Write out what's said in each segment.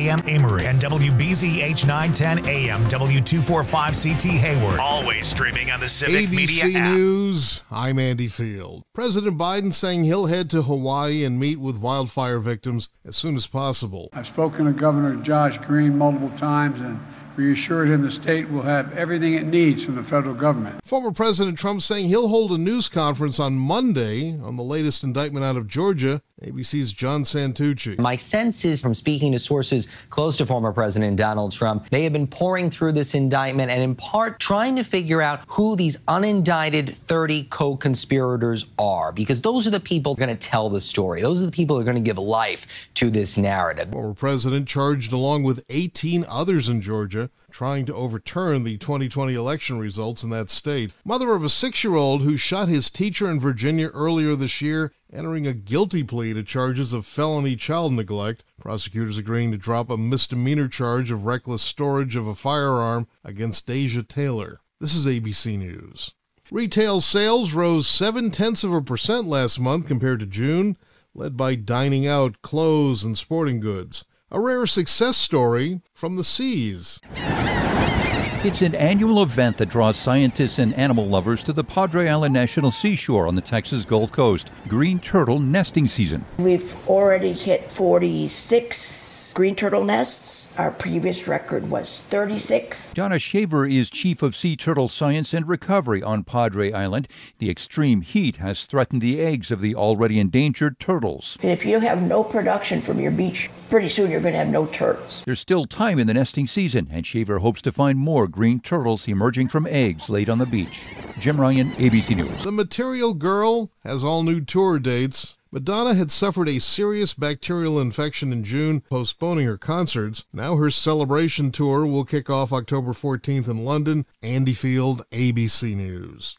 AM Amory and WBZH 910 AM W245CT Hayward. Always streaming on the Civic ABC Media app. News, I'm Andy Field. President Biden saying he'll head to Hawaii and meet with wildfire victims as soon as possible. I've spoken to Governor Josh Green multiple times and reassured him the state will have everything it needs from the federal government. Former President Trump saying he'll hold a news conference on Monday on the latest indictment out of Georgia. ABC's John Santucci. My sense is, from speaking to sources close to former President Donald Trump, they have been pouring through this indictment and in part trying to figure out who these unindicted 30 co-conspirators are, because those are the people going to tell the story. Those are the people who are going to give life to this narrative. Former president charged along with 18 others in Georgia trying to overturn the 2020 election results in that state. Mother of a 6-year-old who shot his teacher in Virginia earlier this year, entering a guilty plea to charges of felony child neglect. Prosecutors agreeing to drop a misdemeanor charge of reckless storage of a firearm against Deja Taylor. This is ABC News. Retail sales rose 0.7% last month compared to June, led by dining out, clothes, and sporting goods. A rare success story from the seas. It's an annual event that draws scientists and animal lovers to the Padre Island National Seashore on the Texas Gulf Coast. Green turtle nesting season. We've already hit 46 green turtle nests. Our previous record was 36. Donna Shaver is Chief of Sea Turtle Science and Recovery on Padre Island. The extreme heat has threatened the eggs of the already endangered turtles. And if you have no production from your beach, pretty soon you're going to have no turtles. There's still time in the nesting season, and Shaver hopes to find more green turtles emerging from eggs laid on the beach. Jim Ryan, ABC News. The Material Girl has all new tour dates. Madonna had suffered a serious bacterial infection in June, postponing her concerts. Now her celebration tour will kick off October 14th in London. Andy Field, ABC News.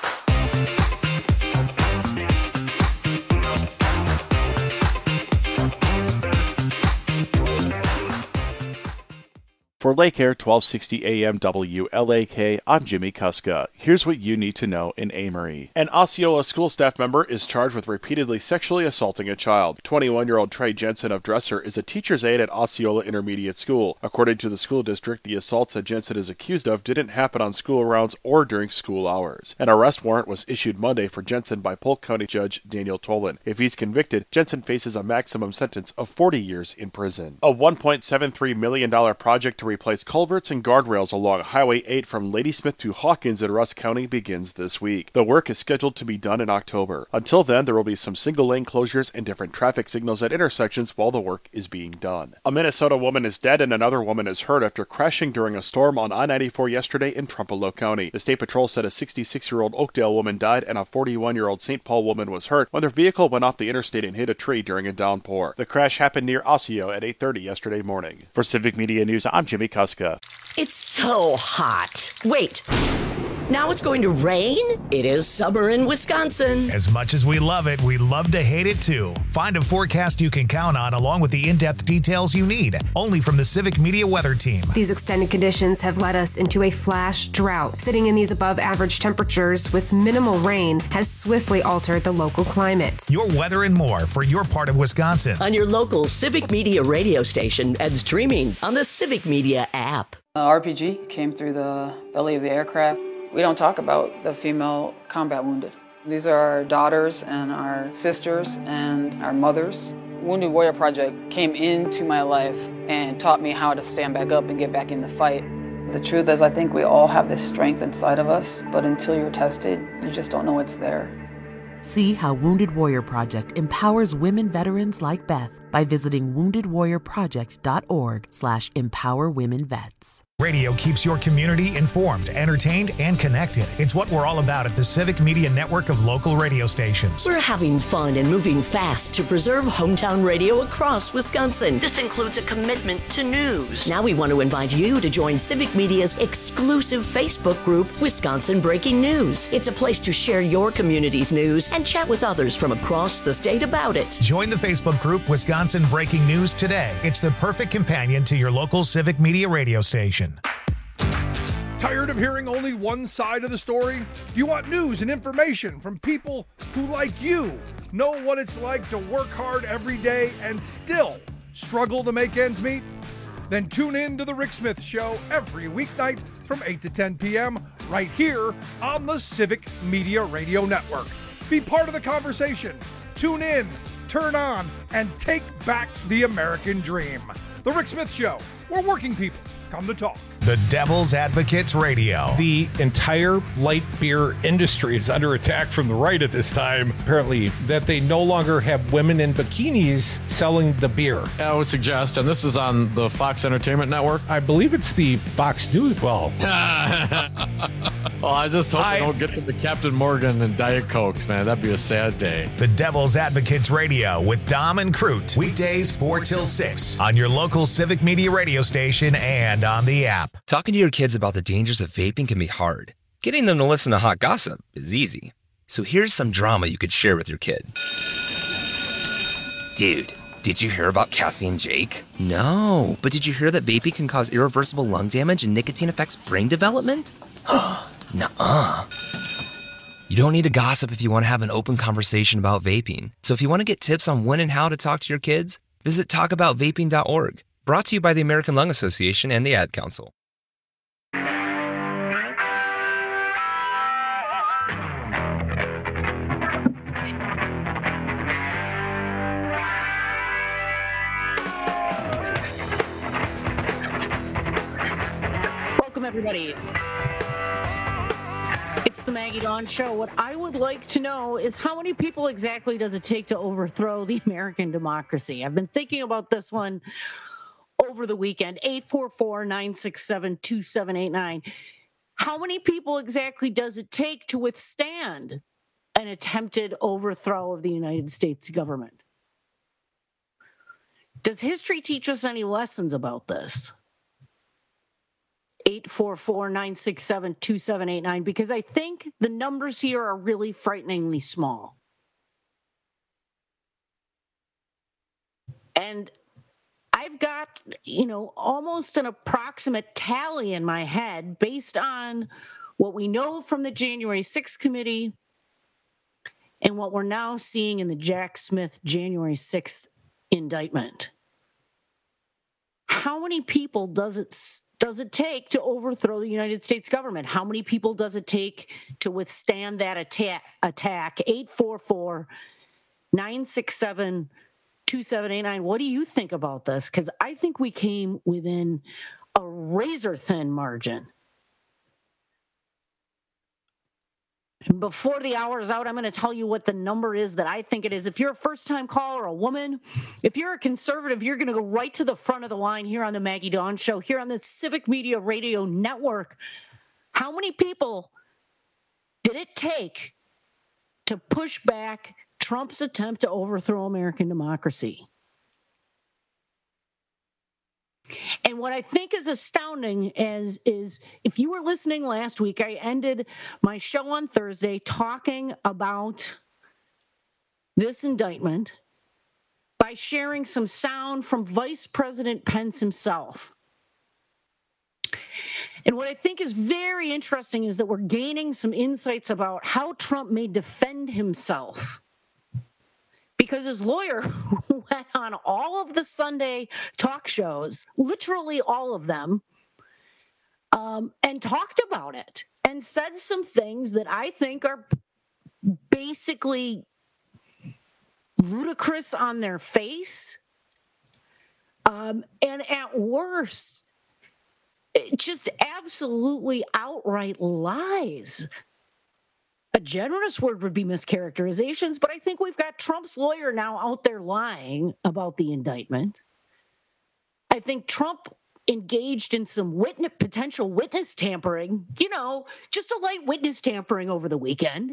For Lake Air 1260 AM WLAK, I'm Jimmy Kuska. Here's what you need to know in Amory. An Osceola school staff member is charged with repeatedly sexually assaulting a child. 21-year-old Trey Jensen of Dresser is a teacher's aide at Osceola Intermediate School. According to the school district, the assaults that Jensen is accused of didn't happen on school rounds or during school hours. An arrest warrant was issued Monday for Jensen by Polk County Judge Daniel Tolan. If he's convicted, Jensen faces a maximum sentence of 40 years in prison. A $1.73 million project to replace culverts and guardrails along Highway 8 from Ladysmith to Hawkins in Rusk County begins this week. The work is scheduled to be done in October. Until then, there will be some single-lane closures and different traffic signals at intersections while the work is being done. A Minnesota woman is dead and another woman is hurt after crashing during a storm on I-94 yesterday in Trumpeldor County. The State Patrol said a 66-year-old Oakdale woman died and a 41-year-old St. Paul woman was hurt when their vehicle went off the interstate and hit a tree during a downpour. The crash happened near Osseo at 8:30 yesterday morning. For Civic Media News, I'm Jimmy Kuska. It's so hot. Wait. Now it's going to rain? It is summer in Wisconsin. As much as we love it, we love to hate it too. Find a forecast you can count on along with the in-depth details you need. Only from the Civic Media Weather Team. These extended conditions have led us into a flash drought. Sitting in these above average temperatures with minimal rain has swiftly altered the local climate. Your weather and more for your part of Wisconsin. On your local Civic Media radio station and streaming on the Civic Media app. RPG came through the belly of the aircraft. We don't talk about the female combat wounded. These are our daughters and our sisters and our mothers. Wounded Warrior Project came into my life and taught me how to stand back up and get back in the fight. The truth is, I think we all have this strength inside of us, but until you're tested, you just don't know it's there. See how Wounded Warrior Project empowers women veterans like Beth by visiting woundedwarriorproject.org/empowerwomenvets. Radio keeps your community informed, entertained, and connected. It's what we're all about at the Civic Media Network of local radio stations. We're having fun and moving fast to preserve hometown radio across Wisconsin. This includes a commitment to news. Now we want to invite you to join Civic Media's exclusive Facebook group, Wisconsin Breaking News. It's a place to share your community's news and chat with others from across the state about it. Join the Facebook group, Wisconsin Breaking News, today. It's the perfect companion to your local Civic Media radio station. Tired of hearing only one side of the story? Do you want news and information from people who, like you, know what it's like to work hard every day and still Struggle to make ends meet? Then tune in to The Rick Smith Show every weeknight from 8 to 10 p.m. right here on the Civic Media Radio Network. Be part of the conversation. Tune in, turn on, and take back the American dream. The Rick Smith Show, where working people come to talk. The Devil's Advocates Radio. The entire light beer industry is under attack from the right at this time, apparently, that they no longer have women in bikinis selling the beer. I would suggest, and this is on the Fox Entertainment Network. I believe it's the Fox News. Well, I just hope they don't get to the Captain Morgan and Diet Cokes, man. That'd be a sad day. The Devil's Advocates Radio with Dom and Crute. Weekdays 4 till 6 on your local Civic Media radio station and on the app. Talking to your kids about the dangers of vaping can be hard. Getting them to listen to hot gossip is easy. So here's some drama you could share with your kid. Dude, did you hear about Cassie and Jake? No, but did you hear that vaping can cause irreversible lung damage and nicotine affects brain development? Nuh-uh. You don't need to gossip if you want to have an open conversation about vaping. So if you want to get tips on when and how to talk to your kids, visit talkaboutvaping.org. Brought to you by the American Lung Association and the Ad Council. Welcome, everybody. It's the Maggie Dawn Show. What I would like to know is how many people exactly does it take to overthrow the American democracy? I've been thinking about this one over the weekend. 844-967-2789. How many people exactly does it take to withstand an attempted overthrow of the United States government? Does history teach us any lessons about this? 844-967-2789, because I think the numbers here are really frighteningly small. And I've got, almost an approximate tally in my head based on what we know from the January 6th committee and what we're now seeing in the Jack Smith January 6th indictment. How many people does it take to overthrow the United States government? How many people does it take to withstand that attack? 844-967-2789. What do you think about this? Because I think we came within a razor-thin margin. And before the hour is out, I'm going to tell you what the number is that I think it is. If you're a first-time caller, a woman, if you're a conservative, you're going to go right to the front of the line here on the Maggie Dawn Show, here on the Civic Media Radio Network. How many people did it take to push back Trump's attempt to overthrow American democracy? And what I think is astounding is if you were listening last week, I ended my show on Thursday talking about this indictment by sharing some sound from Vice President Pence himself. And what I think is very interesting is that we're gaining some insights about how Trump may defend himself. Because his lawyer went on all of the Sunday talk shows, literally all of them, and talked about it and said some things that I think are basically ludicrous on their face, and at worst, just absolutely outright lies. A generous word would be mischaracterizations, but I think we've got Trump's lawyer now out there lying about the indictment. I think Trump engaged in some potential witness tampering, just a light witness tampering over the weekend.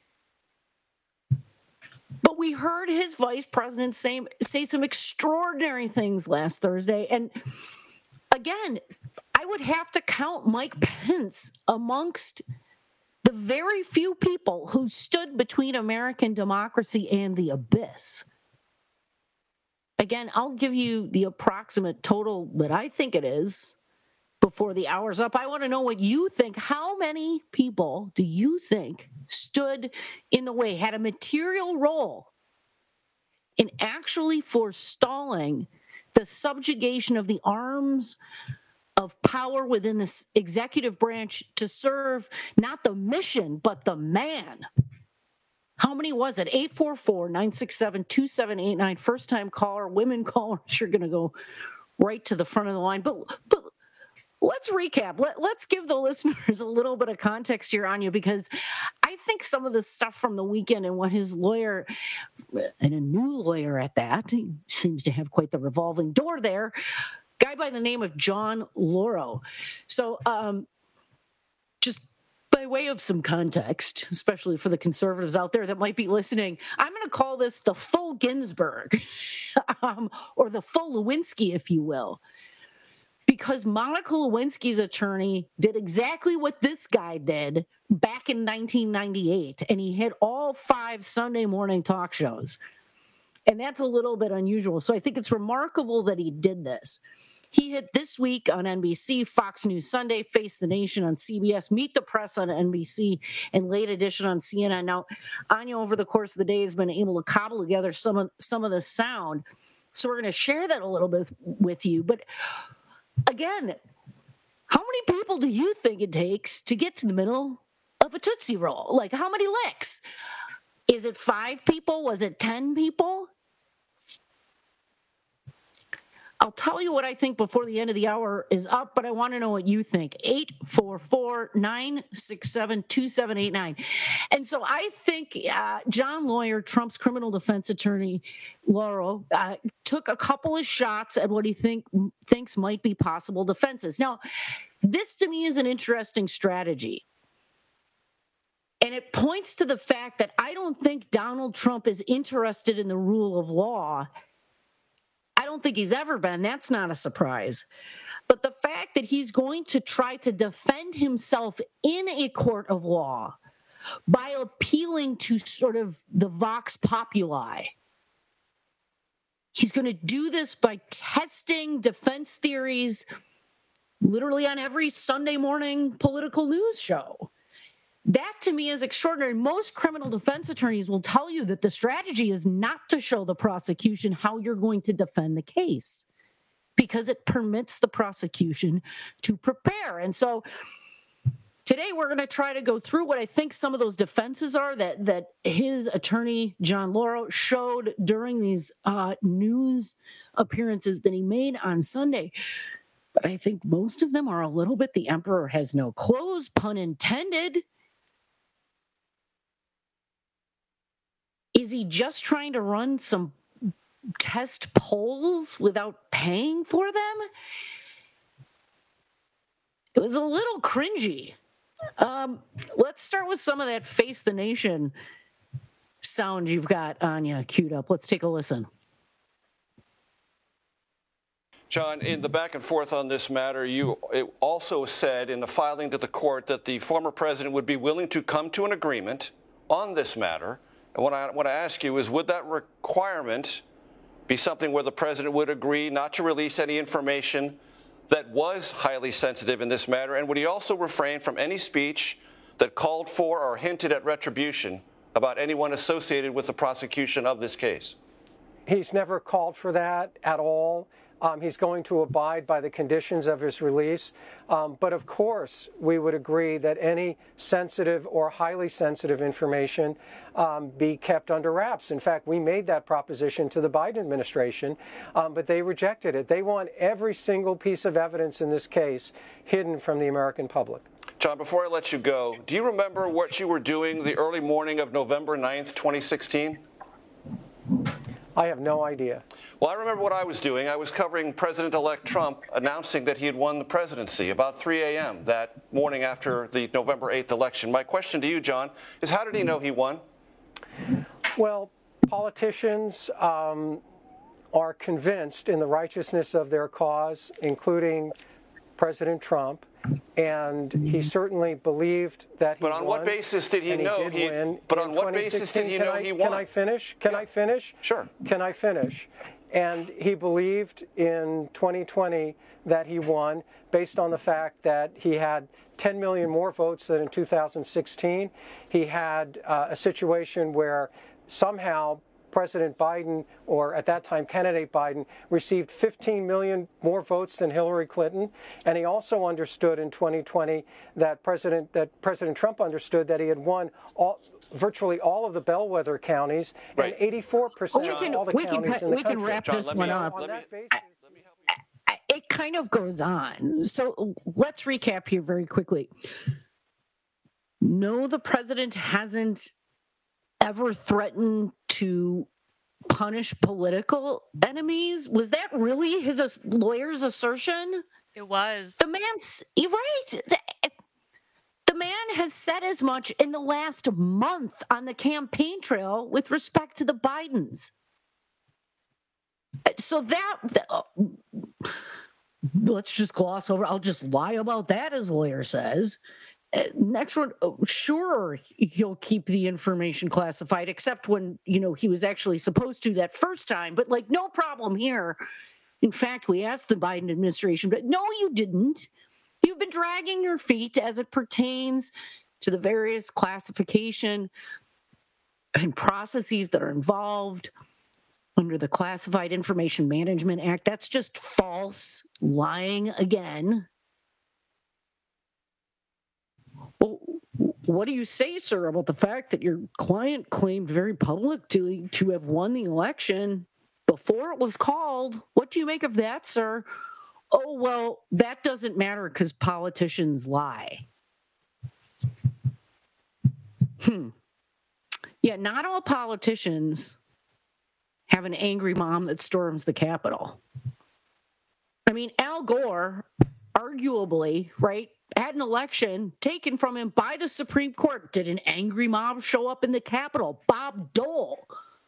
But we heard his vice president say some extraordinary things last Thursday. And again, I would have to count Mike Pence amongst the very few people who stood between American democracy and the abyss. Again, I'll give you the approximate total that I think it is before the hour's up. I want to know what you think. How many people do you think stood in the way, had a material role in actually forestalling the subjugation of the arms of power within this executive branch to serve not the mission, but the man. How many was it? 844-967-2789. First-time caller, women callers. You're going to go right to the front of the line. But let's recap. Let's give the listeners a little bit of context here, Anya, because I think some of the stuff from the weekend and what his lawyer, and a new lawyer at that, he seems to have quite the revolving door there, guy by the name of John Lauro. So just by way of some context, especially for the conservatives out there that might be listening, I'm going to call this the full Ginsburg, or the full Lewinsky, if you will. Because Monica Lewinsky's attorney did exactly what this guy did back in 1998, and he hit all 5 Sunday morning talk shows. And that's a little bit unusual. So I think it's remarkable that he did this. He hit This Week on NBC, Fox News Sunday, Face the Nation on CBS, Meet the Press on NBC, and Late Edition on CNN. Now, Anya, over the course of the day, has been able to cobble together some of the sound. So we're going to share that a little bit with you. But again, how many people do you think it takes to get to the middle of a Tootsie Roll? Like, how many licks? Is it 5 people? Was it 10 people? I'll tell you what I think before the end of the hour is up, but I want to know what you think. 844-967-2789. And so I think John Lawyer, Trump's criminal defense attorney, Lauro, took a couple of shots at what he thinks might be possible defenses. Now, this to me is an interesting strategy. And it points to the fact that I don't think Donald Trump is interested in the rule of law. I don't think he's ever been. That's not a surprise. But the fact that he's going to try to defend himself in a court of law by appealing to sort of the vox populi. He's going to do this by testing defense theories literally on every Sunday morning political news show. That, to me, is extraordinary. Most criminal defense attorneys will tell you that the strategy is not to show the prosecution how you're going to defend the case because it permits the prosecution to prepare. And so today we're going to try to go through what I think some of those defenses are that his attorney, John Lauro, showed during these news appearances that he made on Sunday. But I think most of them are a little bit the emperor has no clothes, pun intended. Is he just trying to run some test polls without paying for them? It was a little cringy. Let's start with some of that Face the Nation sound you've got, Anya, queued up. Let's take a listen. John, in the back and forth on this matter, you also said in the filing to the court that the former president would be willing to come to an agreement on this matter. And what I want to ask you is, would that requirement be something where the president would agree not to release any information that was highly sensitive in this matter? And would he also refrain from any speech that called for or hinted at retribution about anyone associated with the prosecution of this case? He's never called for that at all. He's going to abide by the conditions of his release. But of course, we would agree that any sensitive or highly sensitive information be kept under wraps. In fact, we made that proposition to the Biden administration, but they rejected it. They want every single piece of evidence in this case hidden from the American public. John, before I let you go, do you remember what you were doing the early morning of November 9th, 2016? I have no idea. Well, I remember what I was doing. I was covering President-elect Trump announcing that he had won the presidency about 3 a.m. that morning after the November 8th election. My question to you, John, is how did he know he won? Well, politicians are convinced in the righteousness of their cause, including President Trump, and he certainly believed that he won. But on what basis did he know he won? But on what basis did he know he won? Can I finish? Can I finish? Sure. Can I finish? And he believed in 2020 that he won based on the fact that he had 10 million more votes than in 2016. He had a situation where somehow President Biden, or at that time candidate Biden, received 15 million more votes than Hillary Clinton. And he also understood in 2020 that President Trump understood that he had won virtually all of the bellwether counties, and 84% of all the counties in the country. We can wrap this one up. It kind of goes on. So let's recap here very quickly. No, the president hasn't ever threatened to punish political enemies. Was that really his lawyer's assertion? It was. You're right. The man has said as much in the last month on the campaign trail with respect to the Bidens. So let's just gloss over. I'll just lie about that, as lawyer says. Next one, sure, he'll keep the information classified, except when, he was actually supposed to that first time. But no problem here. In fact, we asked the Biden administration, but no, you didn't. You've been dragging your feet as it pertains to the various classification and processes that are involved under the Classified Information Management Act. That's just false, lying again. Well, what do you say, sir, about the fact that your client claimed very publicly to have won the election before it was called? What do you make of that, sir? Oh, well, that doesn't matter because politicians lie. Yeah, not all politicians have an angry mom that storms the Capitol. I mean, Al Gore, arguably, right, had an election taken from him by the Supreme Court. Did an angry mob show up in the Capitol? Bob Dole.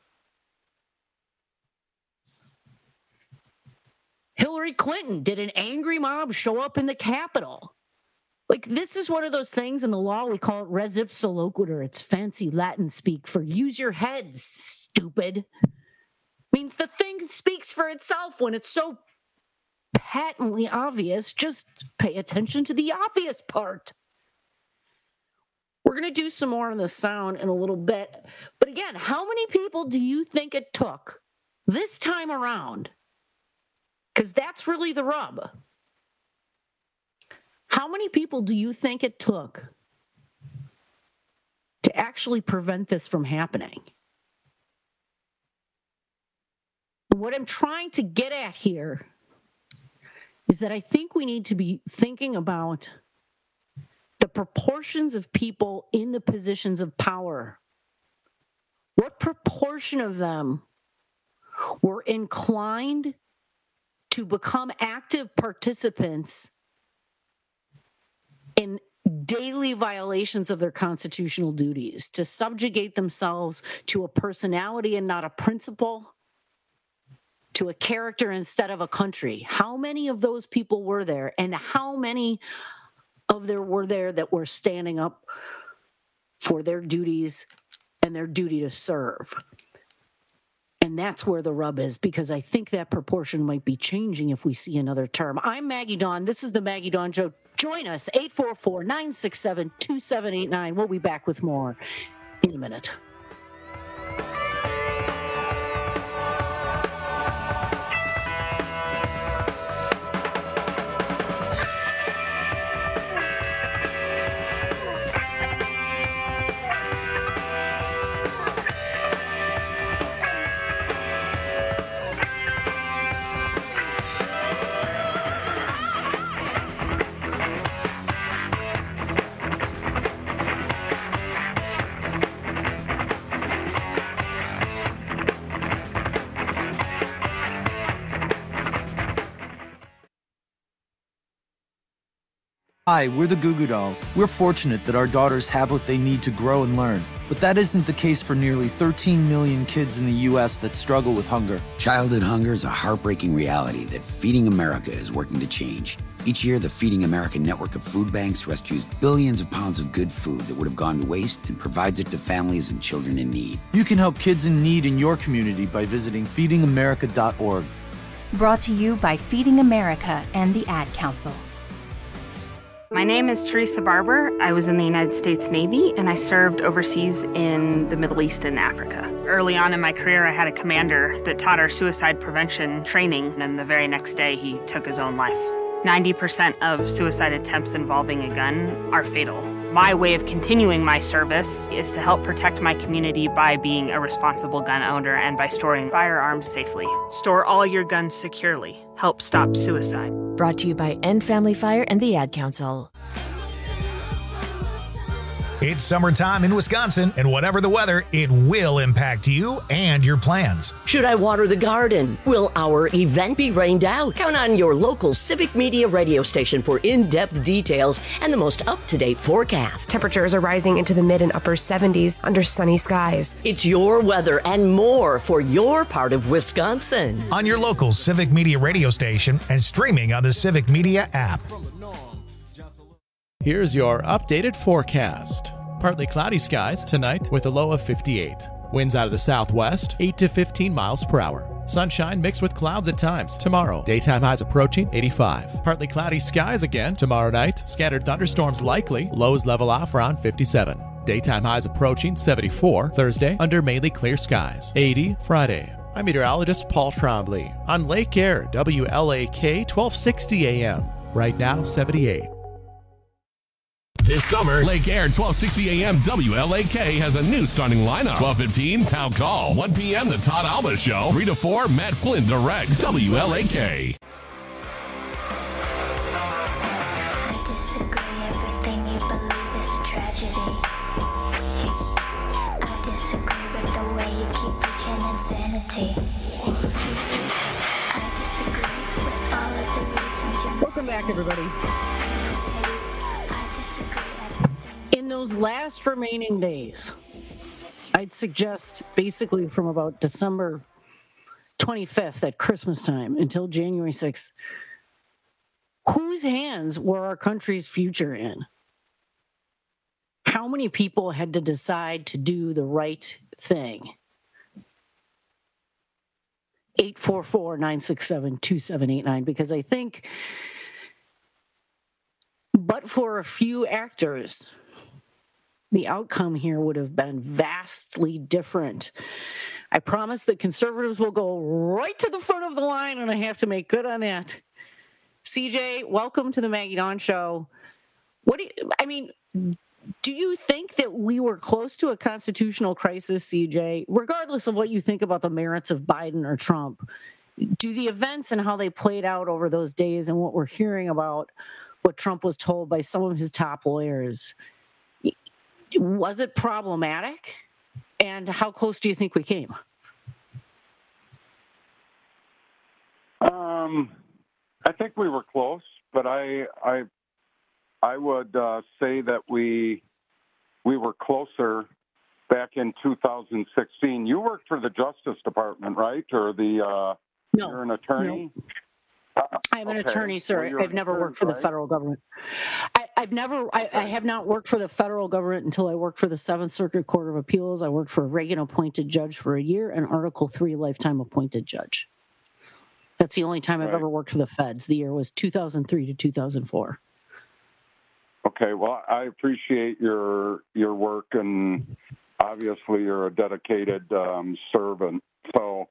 Hillary Clinton, did an angry mob show up in the Capitol? This is one of those things in the law, we call it res ipsa loquitur. It's fancy Latin speak for use your head, stupid. Means the thing speaks for itself when it's so patently obvious. Just pay attention to the obvious part. We're going to do some more on the sound in a little bit. But again, how many people do you think it took this time around? Because that's really the rub. How many people do you think it took to actually prevent this from happening? What I'm trying to get at here is that I think we need to be thinking about the proportions of people in the positions of power. What proportion of them were inclined to become active participants in daily violations of their constitutional duties, to subjugate themselves to a personality and not a principle, to a character instead of a country? How many of those people were there? And how many of there were there that were standing up for their duties and their duty to serve? And that's where the rub is, because I think that proportion might be changing if we see another term. I'm Maggie Dawn. This is the Maggie Dawn Show. Join us, 844-967-2789. We'll be back with more in a minute. Hi, we're the Goo Goo Dolls. We're fortunate that our daughters have what they need to grow and learn. But that isn't the case for nearly 13 million kids in the U.S. that struggle with hunger. Childhood hunger is a heartbreaking reality that Feeding America is working to change. Each year, the Feeding America network of food banks rescues billions of pounds of good food that would have gone to waste and provides it to families and children in need. You can help kids in need in your community by visiting feedingamerica.org. Brought to you by Feeding America and the Ad Council. My name is Teresa Barber. I was in the United States Navy, and I served overseas in the Middle East and Africa. Early on in my career, I had a commander that taught our suicide prevention training, and the very next day, he took his own life. 90% of suicide attempts involving a gun are fatal. My way of continuing my service is to help protect my community by being a responsible gun owner and by storing firearms safely. Store all your guns securely. Help stop suicide. Brought to you by End Family Fire and the Ad Council. It's summertime in Wisconsin, and whatever the weather, it will impact you and your plans. Should I water the garden? Will our event be rained out? Count on your local Civic Media radio station for in-depth details and the most up-to-date forecast. Temperatures are rising into the mid and upper 70s under sunny skies. It's your weather and more for your part of Wisconsin. On your local Civic Media radio station and streaming on the Civic Media app. Here's your updated forecast. Partly cloudy skies tonight with a low of 58. Winds out of the southwest, 8 to 15 miles per hour. Sunshine mixed with clouds at times. Tomorrow, daytime highs approaching 85. Partly cloudy skies again tomorrow night. Scattered thunderstorms likely. Lows level off around 57. Daytime highs approaching 74. Thursday, under mainly clear skies. 80 Friday. I'm meteorologist Paul Trombley on Lake Air, WLAK 1260 AM. Right now, 78. This summer, Lake Air 1260 AM WLAK has a new starting lineup. 12:15 Town Call. 1 p.m. The Todd Alba Show. 3 to 4 Matt Flynn directs. WLAK. I disagree. Everything you believe is a tragedy. I disagree with the way you keep preaching insanity. I disagree with all of the reasons you're... Welcome back, everybody. In those last remaining days, I'd suggest basically from about December 25th at Christmas time until January 6th, whose hands were our country's future in? How many people had to decide to do the right thing? 844-967-2789, because I think, but for a few actors, the outcome here would have been vastly different. I promise that conservatives will go right to the front of the line, and I have to make good on that. CJ, welcome to the Maggie Dawn Show. Do you think that we were close to a constitutional crisis, CJ, regardless of what you think about the merits of Biden or Trump? Do the events and how they played out over those days and what we're hearing about what Trump was told by some of his top lawyers, was it problematic? And how close do you think we came? I think we were close, but I would say that we were closer back in 2016. You worked for the Justice Department, right? Or the you're an attorney? No. I'm an attorney, sir. Well, I've never worked for the federal government. I have not worked for the federal government until I worked for the Seventh Circuit Court of Appeals. I worked for a Reagan appointed judge for a year and Article III lifetime appointed judge. That's the only time I've ever worked for the feds. The year was 2003 to 2004. Okay, well, I appreciate your work, and obviously you're a dedicated servant. So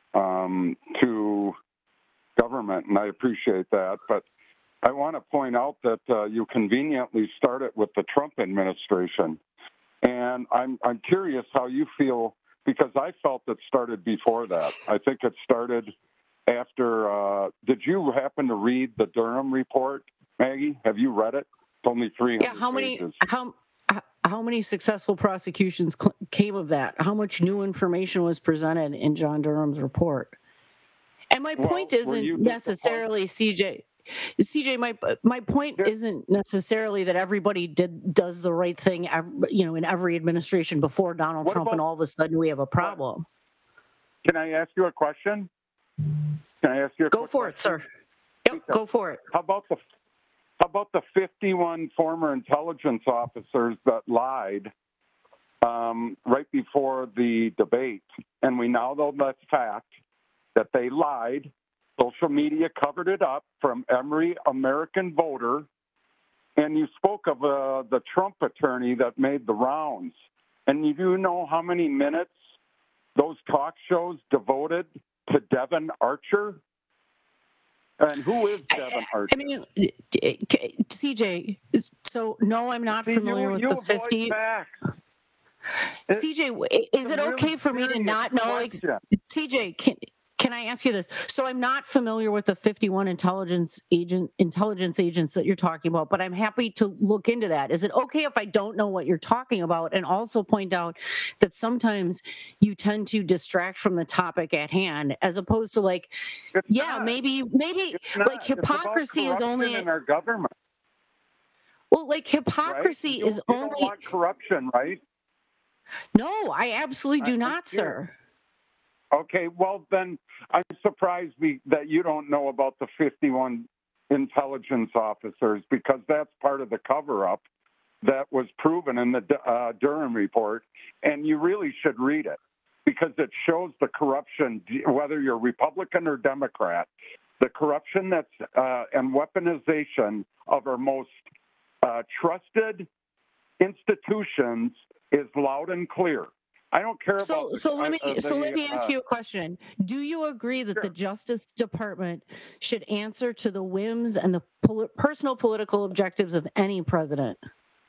to government, and I appreciate that. But I want to point out that you conveniently started with the Trump administration, and I'm curious how you feel, because I felt it started before that. I think it started after. Did you happen to read the Durham report, Maggie? Have you read it? It's only 300 pages. How many successful prosecutions came of that? How much new information was presented in John Durham's report? And my point isn't necessarily, CJ, my point isn't necessarily that everybody does the right thing, in every administration before Donald Trump, and all of a sudden we have a problem. Can I ask you a question? Go for it, sir. Yep, go for it. How about the 51 former intelligence officers that lied right before the debate? And we now know that's fact, that they lied. Social media covered it up from every American voter And you spoke of the Trump attorney that made the rounds. And you do know how many minutes those talk shows devoted to Devon Archer? And who is Devon Archer? I mean, CJ, so no, I'm not familiar with the 50. CJ, is it okay for me to not know? Like, CJ, can I ask you this? So I'm not familiar with the 51 intelligence agents that you're talking about, but I'm happy to look into that. Is it okay if I don't know what you're talking about, and also point out that sometimes you tend to distract from the topic at hand, as opposed to like, maybe like hypocrisy is only in our government. Well, like hypocrisy is only. You don't want corruption, right? No, I absolutely do not, sir. Okay, well, then I'm surprised that you don't know about the 51 intelligence officers, because that's part of the cover-up that was proven in the Durham report, and you really should read it, because it shows the corruption, whether you're Republican or Democrat, the corruption that's and weaponization of our most trusted institutions is loud and clear. I don't care about. So let me ask you a question. Do you agree that the Justice Department should answer to the whims and the personal political objectives of any president?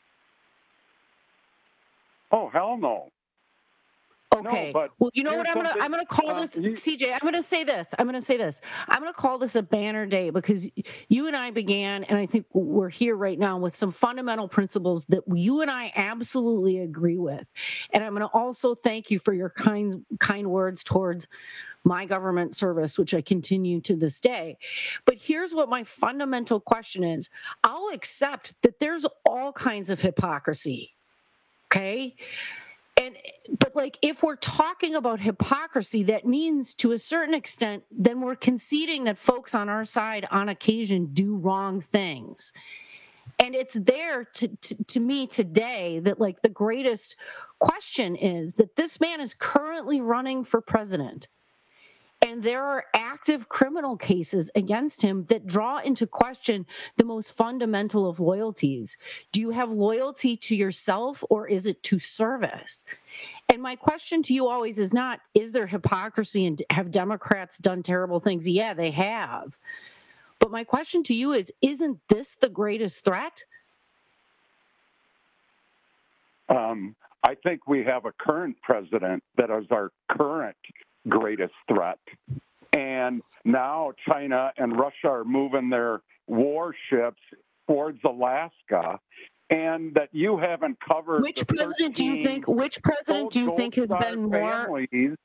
Oh, hell no. Okay. No, well, you know what I'm gonna call this, CJ. I'm gonna say this. I'm gonna call this a banner day, because you and I began, and I think we're here right now with some fundamental principles that you and I absolutely agree with. And I'm gonna also thank you for your kind words towards my government service, which I continue to this day. But here's what my fundamental question is. I'll accept that there's all kinds of hypocrisy. Okay? But like, if we're talking about hypocrisy, that means to a certain extent, then we're conceding that folks on our side on occasion do wrong things. And it's there to me today that like the greatest question is that this man is currently running for president. And there are active criminal cases against him that draw into question the most fundamental of loyalties. Do you have loyalty to yourself, or is it to service? And my question to you always is not, is there hypocrisy and have Democrats done terrible things? Yeah, they have. But my question to you is, isn't this the greatest threat? I think we have a current president that is our current greatest threat. And now China and Russia are moving their warships towards Alaska, and that you haven't covered. Which president do you think has been more?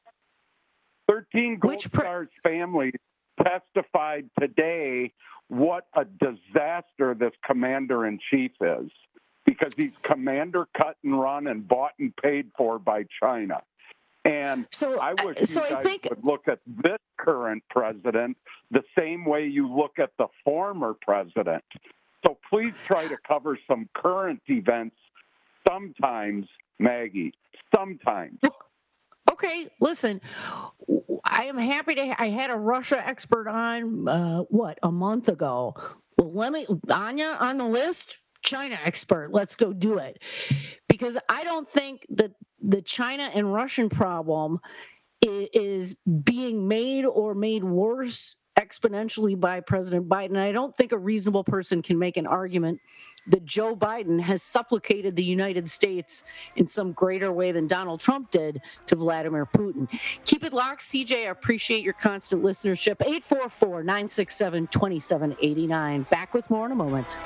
13 Gold Stars families testified today what a disaster this commander-in-chief is, because he's commander cut and run and bought and paid for by China. And I wish you guys would look at this current president the same way you look at the former president. So please try to cover some current events sometimes, Maggie, sometimes. Okay, listen, I am happy to. I had a Russia expert on, a month ago. Well, Anya on the list, China expert. Let's go do it. Because I don't think that the China and Russian problem is being made or made worse exponentially by President Biden. I don't think a reasonable person can make an argument that Joe Biden has supplicated the United States in some greater way than Donald Trump did to Vladimir Putin. Keep it locked, CJ. I appreciate your constant listenership. 844-967-2789. Back with more in a moment.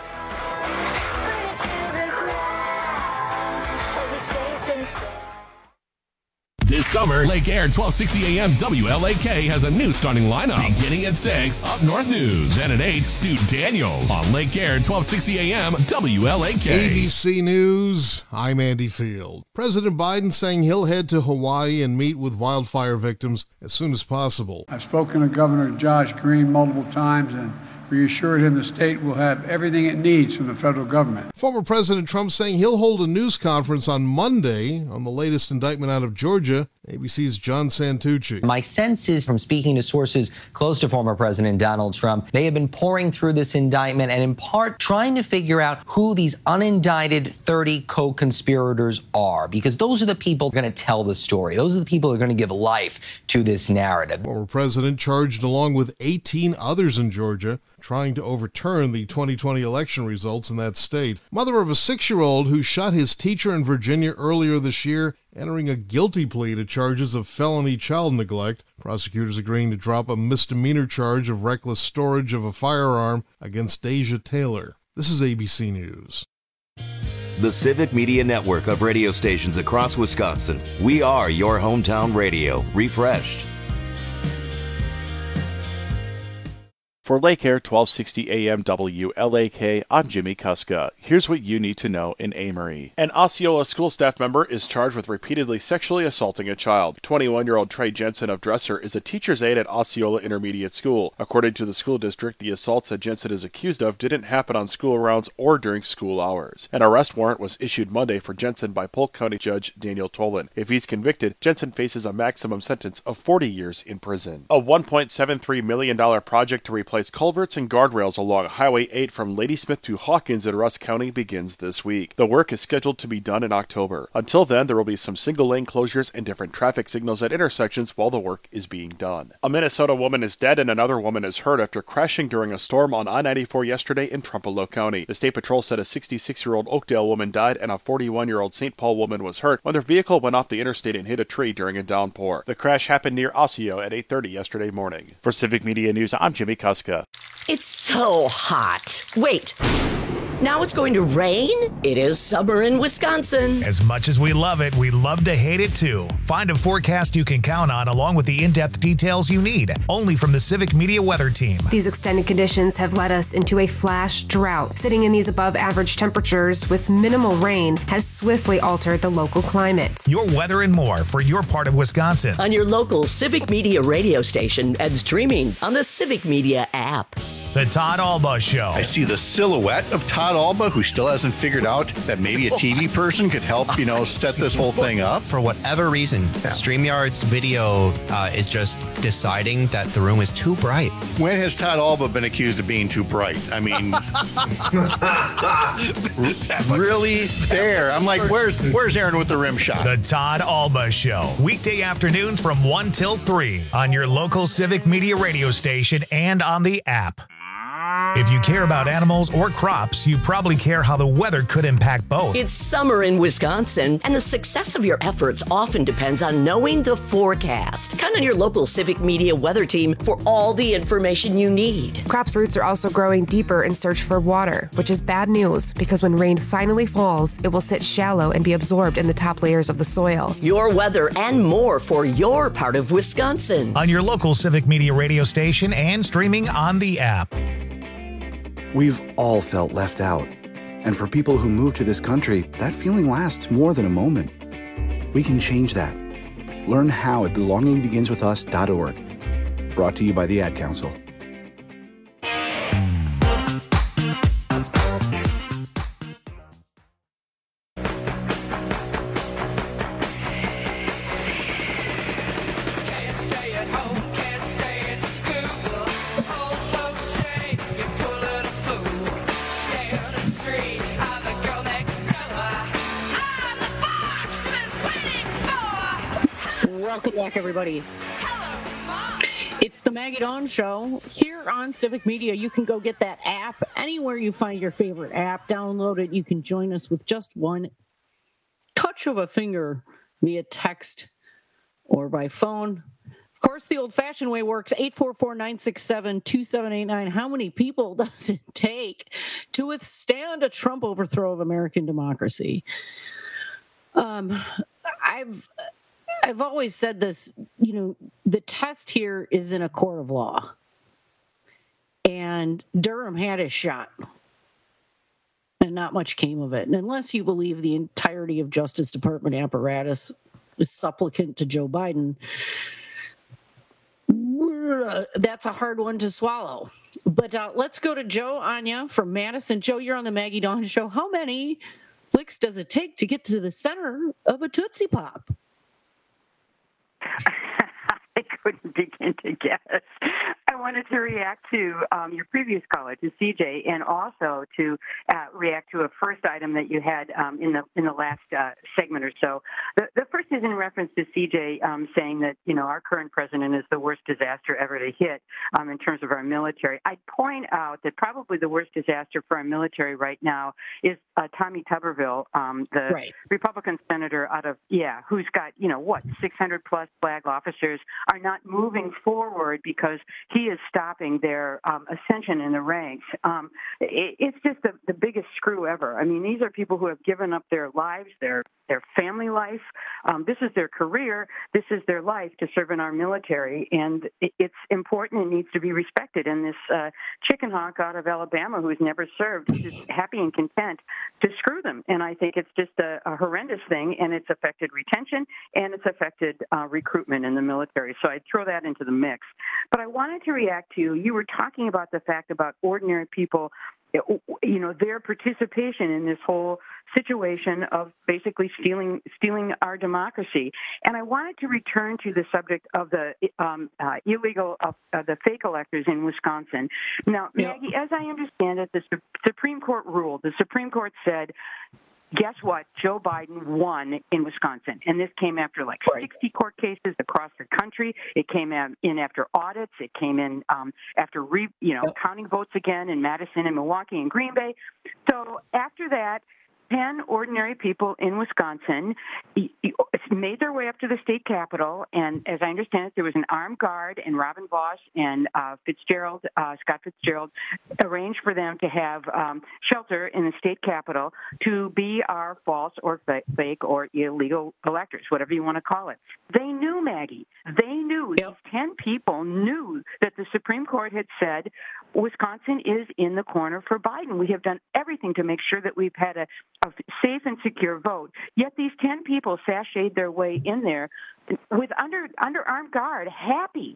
This summer, Lake Air 1260 AM WLAK has a new starting lineup. Beginning at 6, Up North News. And at 8, Stu Daniels on Lake Air 1260 AM WLAK. ABC News, I'm Andy Field. President Biden saying he'll head to Hawaii and meet with wildfire victims as soon as possible. I've spoken to Governor Josh Green multiple times and reassured him the state will have everything it needs from the federal government. Former President Trump saying he'll hold a news conference on Monday on the latest indictment out of Georgia ABC's John Santucci. My sense is, from speaking to sources close to former President Donald Trump, they have been pouring through this indictment and in part trying to figure out who these unindicted 30 co-conspirators are, because those are the people going to tell the story. Those are the people who are going to give life to this narrative. Former president charged along with 18 others in Georgia trying to overturn the 2020 election results in that state. Mother of a 6-year-old who shot his teacher in Virginia earlier this year, entering a guilty plea to charges of felony child neglect. Prosecutors agreeing to drop a misdemeanor charge of reckless storage of a firearm against Deja Taylor. This is ABC News. The Civic Media Network of radio stations across Wisconsin. We are your hometown radio, refreshed. For Lake Air 1260 AM WLAK, I'm Jimmy Kuska. Here's what you need to know in Amory. An Osceola school staff member is charged with repeatedly sexually assaulting a child. 21-year-old Trey Jensen of Dresser is a teacher's aide at Osceola Intermediate School. According to the school district, the assaults that Jensen is accused of didn't happen on school rounds or during school hours. An arrest warrant was issued Monday for Jensen by Polk County Judge Daniel Tolan. If he's convicted, Jensen faces a maximum sentence of 40 years in prison. A $1.73 million project to replace culverts and guardrails along Highway 8 from Ladysmith to Hawkins in Rusk County begins this week. The work is scheduled to be done in October. Until then, there will be some single-lane closures and different traffic signals at intersections while the work is being done. A Minnesota woman is dead and another woman is hurt after crashing during a storm on I-94 yesterday in Trumpeldor County. The State Patrol said a 66-year-old Oakdale woman died and a 41-year-old St. Paul woman was hurt when their vehicle went off the interstate and hit a tree during a downpour. The crash happened near Osseo at 8:30 yesterday morning. For Civic Media News, I'm Jimmy Kuska. It's so hot. Wait. Now it's going to rain? It is summer in Wisconsin. As much as we love it, we love to hate it too. Find a forecast you can count on along with the in-depth details you need, only from the Civic Media Weather Team. These extended conditions have led us into a flash drought. Sitting in these above average temperatures with minimal rain has swiftly altered the local climate. Your weather and more for your part of Wisconsin. On your local Civic Media radio station and streaming on the Civic Media app. The Todd Alba Show. I see the silhouette of Todd Alba, who still hasn't figured out that maybe a TV person could help, set this whole thing up. For whatever reason, StreamYard's video is just deciding that the room is too bright. When has Todd Alba been accused of being too bright? I mean, really there. I'm like, where's Aaron with the rim shot? The Todd Alba Show. Weekday afternoons from 1 till 3 on your local Civic Media radio station and on the app. If you care about animals or crops, you probably care how the weather could impact both. It's summer in Wisconsin, and the success of your efforts often depends on knowing the forecast. Count on your local Civic Media Weather Team for all the information you need. Crops' roots are also growing deeper in search for water, which is bad news because when rain finally falls, it will sit shallow and be absorbed in the top layers of the soil. Your weather and more for your part of Wisconsin. On your local Civic Media radio station and streaming on the app. We've all felt left out. And for people who move to this country, that feeling lasts more than a moment. We can change that. Learn how at belongingbeginswithus.org. Brought to you by the Ad Council. Welcome back, everybody. It's the Maggie Dawn Show here on Civic Media. You can go get that app anywhere you find your favorite app. Download it. You can join us with just one touch of a finger via text or by phone. Of course, the old-fashioned way works, 844-967-2789. How many people does it take to withstand a Trump overthrow of American democracy? I've always said this, the test here is in a court of law. And Durham had his shot. And not much came of it. And unless you believe the entirety of Justice Department apparatus is supplicant to Joe Biden, that's a hard one to swallow. But let's go to Joe Anya from Madison. Joe, you're on the Maggie Dawn Show. How many licks does it take to get to the center of a Tootsie Pop? I couldn't begin to guess. I wanted to react to your previous caller, to CJ, and also to react to a first item that you had in the last segment or so. The first is in reference to CJ saying that our current president is the worst disaster ever to hit in terms of our military. I'd point out that probably the worst disaster for our military right now is Tommy Tuberville, the Republican senator out of who's got 600 plus flag officers are not moving forward because he is stopping their ascension in the ranks. It's just the biggest screw ever. I mean, these are people who have given up their lives, their family life. This is their career. This is their life to serve in our military, and it's important and needs to be respected. And this chicken hawk out of Alabama who's never served is just happy and content to screw them. And I think it's just a horrendous thing, and it's affected retention and it's affected recruitment in the military. So I'd throw that into the mix. But I wanted to react to, you were talking about the fact about ordinary people, their participation in this whole situation of basically stealing our democracy. And I wanted to return to the subject of the illegal, the fake electors in Wisconsin. Now, Maggie, as I understand it, the Supreme Court ruled. The Supreme Court said, guess what? Joe Biden won in Wisconsin. And this came after 60 court cases across the country. It came in after audits. It came in after, counting votes again in Madison and Milwaukee and Green Bay. So after that, 10 ordinary people in Wisconsin made their way up to the state capitol, and as I understand it, there was an armed guard, and Robin Vos and Scott Fitzgerald, arranged for them to have shelter in the state capitol to be our false or fake or illegal electors, whatever you want to call it. They knew, Maggie. They knew. These 10 people knew that the Supreme Court had said Wisconsin is in the corner for Biden. We have done everything to make sure that we've had a safe and secure vote. Yet these 10 people sashayed their way in there with under armed guard, happy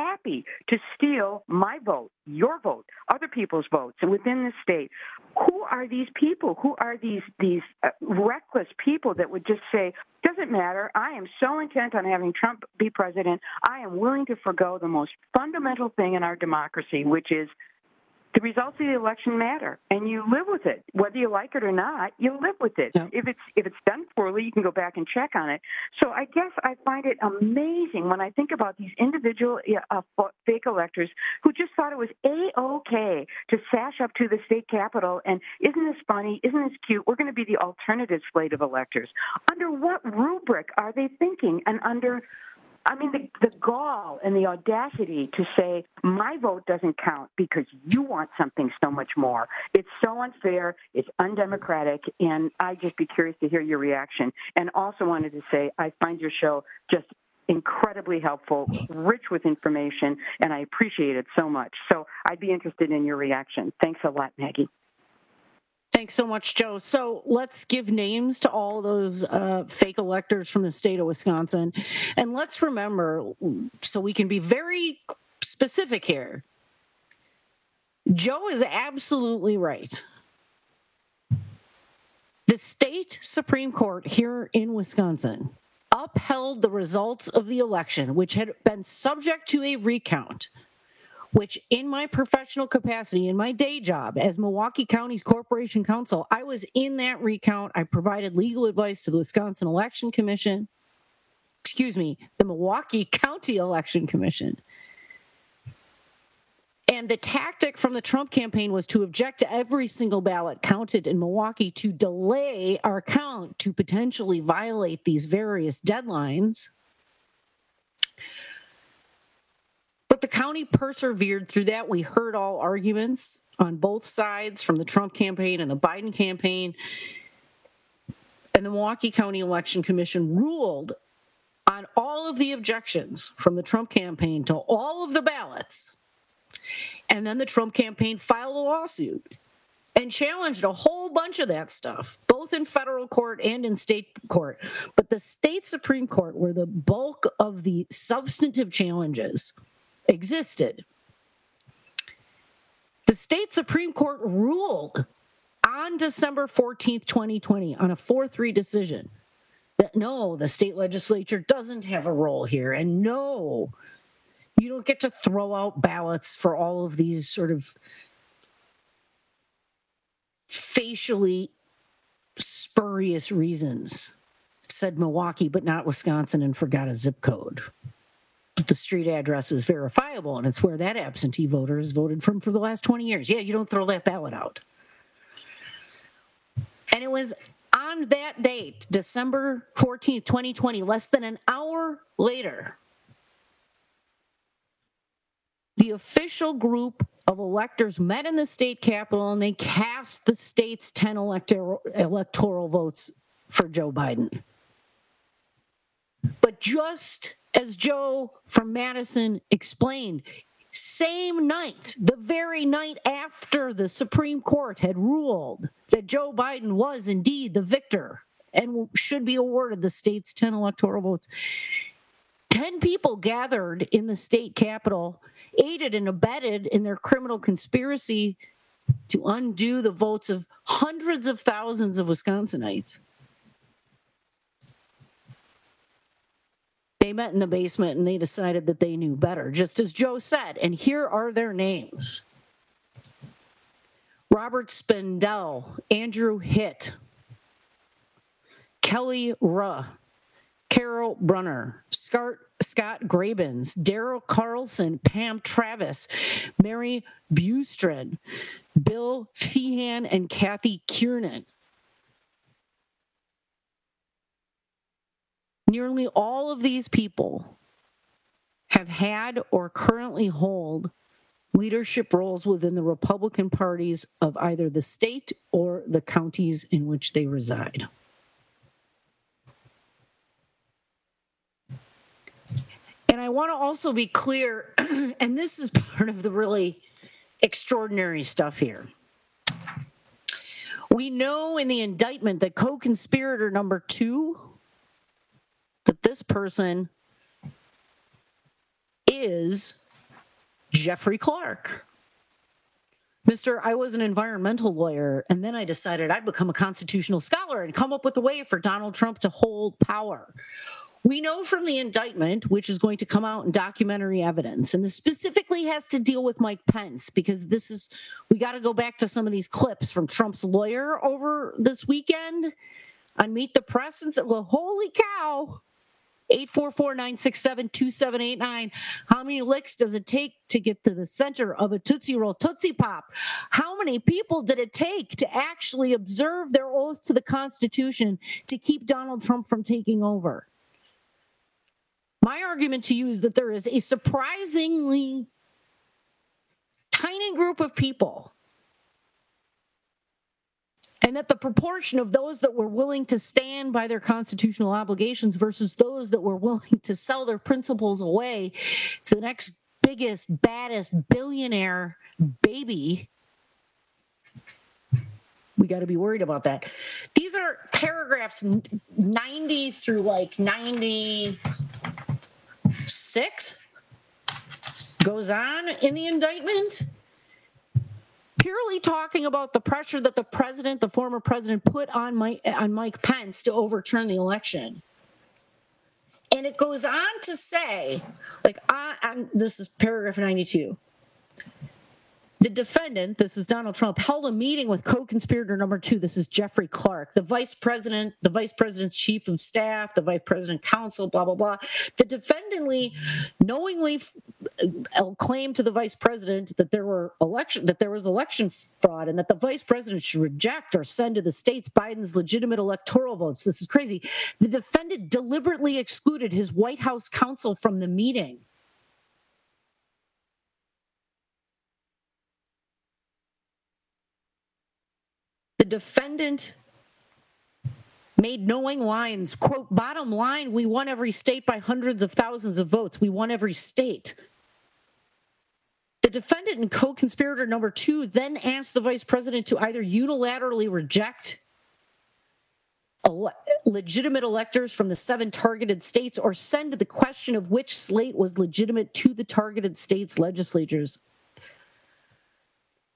to steal my vote, your vote, other people's votes, and within the state. Who are these people? Who are these reckless people that would just say, doesn't matter, I am so intent on having Trump be president, I am willing to forgo the most fundamental thing in our democracy, which is the results of the election matter, and you live with it. Whether you like it or not, you live with it. Yeah. If it's done poorly, you can go back and check on it. So I guess I find it amazing when I think about these individual fake electors who just thought it was A-OK to sash up to the state capitol, and isn't this funny? Isn't this cute? We're going to be the alternative slate of electors. Under what rubric are they thinking? And the gall and the audacity to say, my vote doesn't count because you want something so much more. It's so unfair, it's undemocratic, and I'd just be curious to hear your reaction. And also wanted to say, I find your show just incredibly helpful, rich with information, and I appreciate it so much. So I'd be interested in your reaction. Thanks a lot, Maggie. Thanks so much, Joe. So let's give names to all those fake electors from the state of Wisconsin. And let's remember, so we can be very specific here, Joe is absolutely right. The state Supreme Court here in Wisconsin upheld the results of the election, which had been subject to a recount, which in my professional capacity, in my day job as Milwaukee County's Corporation Counsel, I was in that recount. I provided legal advice to the Wisconsin Election Commission, the Milwaukee County Election Commission. And the tactic from the Trump campaign was to object to every single ballot counted in Milwaukee to delay our count, to potentially violate these various deadlines. But the county persevered through that. We heard all arguments on both sides from the Trump campaign and the Biden campaign. And the Milwaukee County Election Commission ruled on all of the objections from the Trump campaign to all of the ballots. And then the Trump campaign filed a lawsuit and challenged a whole bunch of that stuff, both in federal court and in state court. But the state Supreme Court, where the bulk of the substantive challenges existed, the state Supreme Court ruled on December 14th, 2020, on a 4-3 decision, that no, the state legislature doesn't have a role here, and no, you don't get to throw out ballots for all of these sort of facially spurious reasons. It said Milwaukee, but not Wisconsin, and forgot a zip code. But the street address is verifiable, and it's where that absentee voter has voted from for the last 20 years. Yeah, you don't throw that ballot out. And it was on that date, December 14th, 2020, less than an hour later, the official group of electors met in the state capitol and they cast the state's 10 electoral votes for Joe Biden. But just as Joe from Madison explained, same night, the very night after the Supreme Court had ruled that Joe Biden was indeed the victor and should be awarded the state's 10 electoral votes, 10 people gathered in the state capitol, aided and abetted in their criminal conspiracy to undo the votes of hundreds of thousands of Wisconsinites. They met in the basement and they decided that they knew better, just as Joe said. And here are their names: Robert Spindell, Andrew Hitt, Kelly Ruh, Carol Brunner, Scott Grabens, Daryl Carlson, Pam Travis, Mary Bustrid, Bill Feehan, and Kathy Kiernan. Nearly all of these people have had or currently hold leadership roles within the Republican parties of either the state or the counties in which they reside. And I want to also be clear, and this is part of the really extraordinary stuff here. We know in the indictment that co-conspirator number 2, that this person is Jeffrey Clark. I was an environmental lawyer, and then I decided I'd become a constitutional scholar and come up with a way for Donald Trump to hold power. We know from the indictment, which is going to come out in documentary evidence, and this specifically has to deal with Mike Pence, because we got to go back to some of these clips from Trump's lawyer over this weekend on Meet the Press and said, well, holy cow, 844-967-2789. How many licks does it take to get to the center of a Tootsie Roll Tootsie Pop? How many people did it take to actually observe their oath to the Constitution to keep Donald Trump from taking over? My argument to you is that there is a surprisingly tiny group of people, and that the proportion of those that were willing to stand by their constitutional obligations versus those that were willing to sell their principles away to the next biggest, baddest billionaire baby, we got to be worried about that. These are paragraphs 90 through like 96 goes on in the indictment, purely talking about the pressure that the former president, put on Mike Pence to overturn the election. And it goes on to say, this is paragraph 92. The defendant, this is Donald Trump, held a meeting with co-conspirator number 2, this is Jeffrey Clark, the vice president's chief of staff, the vice president counsel, blah, blah, blah. The defendant knowingly claimed to the vice president that there was election fraud, and that the vice president should reject or send to the states Biden's legitimate electoral votes. This is crazy. The defendant deliberately excluded his White House counsel from the meeting. The defendant made knowing lines, quote, bottom line, we won every state by hundreds of thousands of votes. We won every state. The defendant and co-conspirator number 2 then asked the vice president to either unilaterally reject legitimate electors from the 7 targeted states or send the question of which slate was legitimate to the targeted states' legislatures.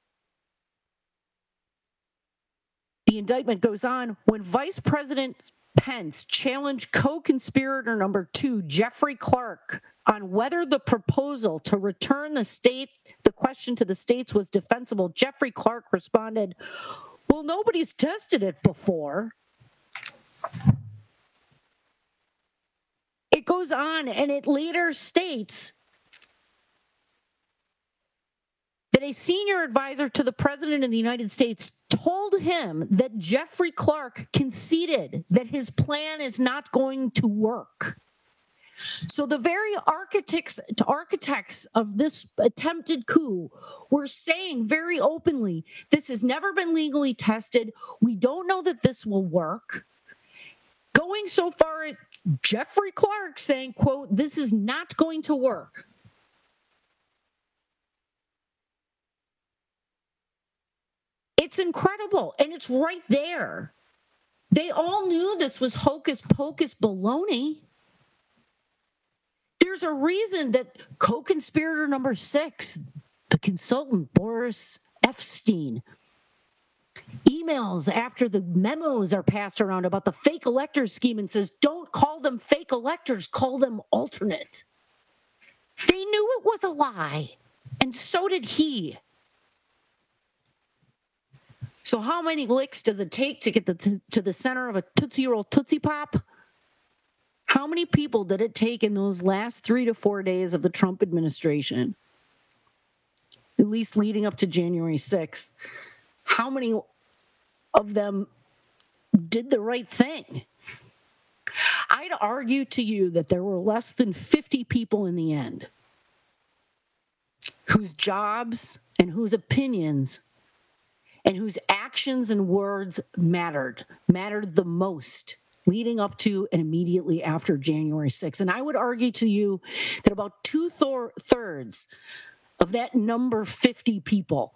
The indictment goes on, when Vice President Pence challenged co-conspirator number 2, Jeffrey Clark, on whether the proposal to return the question to the states was defensible. Jeffrey Clark responded, "Well, nobody's tested it before." It goes on, and it later states that a senior advisor to the president of the United States told him that Jeffrey Clark conceded that his plan is not going to work. So the very architects of this attempted coup were saying very openly, this has never been legally tested. We don't know that this will work. Going so far at Jeffrey Clark saying, quote, "This is not going to work." It's incredible, and it's right there. They all knew this was hocus pocus baloney. There's a reason that co-conspirator number 6, the consultant Boris Epstein, emails after the memos are passed around about the fake electors scheme and says, don't call them fake electors, call them alternate. They knew it was a lie, and so did he. So how many licks does it take to get to the center of a Tootsie Roll Tootsie Pop? How many people did it take in those last 3 to 4 days of the Trump administration, at least leading up to January 6th? How many of them did the right thing? I'd argue to you that there were less than 50 people in the end whose jobs and whose opinions and whose actions and words mattered the most leading up to and immediately after January 6th. And I would argue to you that about 2/3 of that number 50 people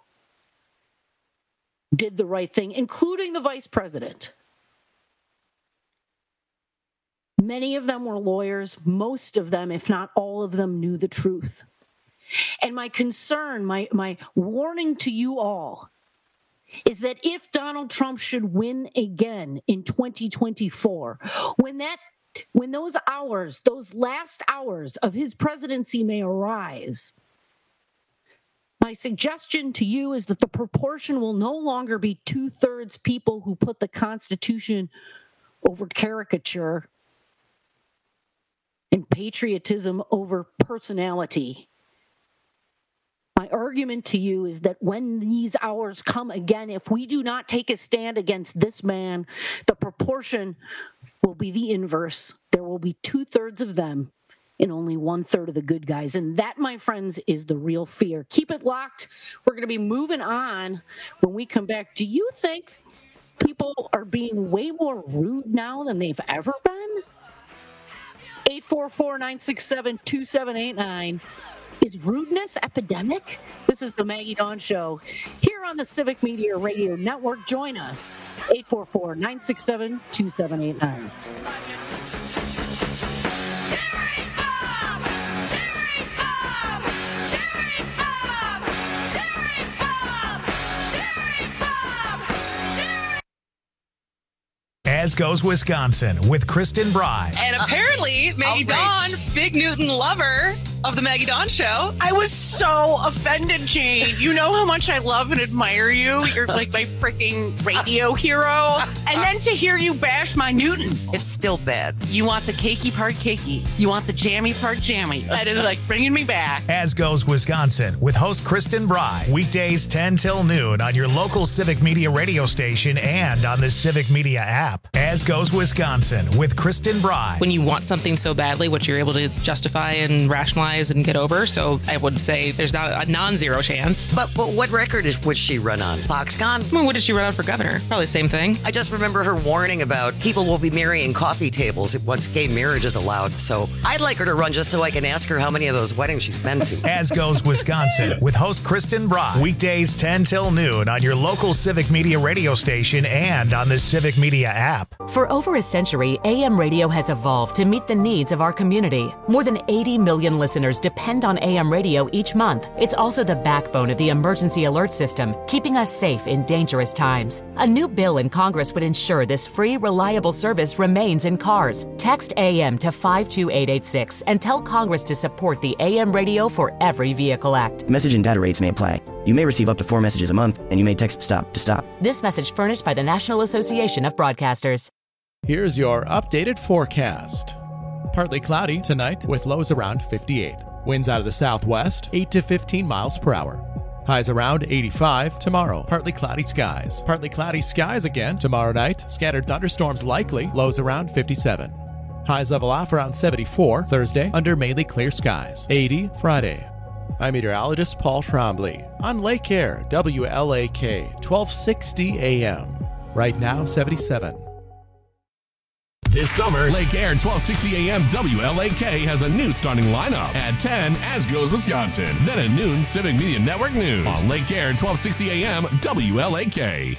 did the right thing, including the vice president. Many of them were lawyers. Most of them, if not all of them, knew the truth. And my concern, my warning to you all, is that if Donald Trump should win again in 2024, when those hours, those last hours of his presidency may arise, my suggestion to you is that the proportion will no longer be 2/3 people who put the Constitution over caricature and patriotism over personality. My argument to you is that when these hours come again, if we do not take a stand against this man, the proportion will be the inverse. There will be 2/3 of them and only 1/3 of the good guys. And that, my friends, is the real fear. Keep it locked. We're going to be moving on when we come back. Do you think people are being way more rude now than they've ever been? 844-967-2789. Is rudeness epidemic? This is the Maggie Dawn Show here on the Civic Media Radio Network. Join us, 844-967-2789. As Goes Wisconsin with Kristen Bry. And apparently, Maggie Dawn, Big Newton lover of the Maggie Dawn Show. I was so offended, Jane. You know how much I love and admire you. You're like my freaking radio hero. And then to hear you bash my Newton. It's still bad. You want the cakey part cakey. You want the jammy part jammy. That is like bringing me back. As Goes Wisconsin with host Kristen Bry. Weekdays 10 till noon on your local Civic Media radio station and on the Civic Media app. As Goes Wisconsin with Kristen Bry. When you want something so badly, what you're able to justify and rationalize and get over. So I would say there's not a non-zero chance. But what record would she run on? Foxconn? I mean, what did she run on for governor? Probably the same thing. I just remember her warning about people will be marrying coffee tables once gay marriage is allowed. So I'd like her to run just so I can ask her how many of those weddings she's been to. As Goes Wisconsin with host Kristen Bry. Weekdays 10 till noon on your local Civic Media radio station and on the Civic Media app. For over a century, AM radio has evolved to meet the needs of our community. More than 80 million listeners depend on AM radio each month. It's also the backbone of the emergency alert system, keeping us safe in dangerous times. A new bill in Congress would ensure this free, reliable service remains in cars. Text AM to 52886 and tell Congress to support the AM Radio for Every Vehicle Act. Message and data rates may apply. You may receive up to 4 messages a month, and you may text STOP to stop. This message furnished by the National Association of Broadcasters. Here's your updated forecast. Partly cloudy tonight with lows around 58. Winds out of the southwest, 8 to 15 miles per hour. Highs around 85 tomorrow. Partly cloudy skies. Partly cloudy skies again tomorrow night. Scattered thunderstorms likely. Lows around 57. Highs level off around 74 Thursday under mainly clear skies. 80 Friday. I'm meteorologist Paul Trombley on Lake Air, WLAK, 1260 AM. Right now, 77. This summer, Lake Air 1260 AM WLAK has a new starting lineup. At 10, As Goes Wisconsin. Then at noon, Civic Media Network News. On Lake Air 1260 AM WLAK.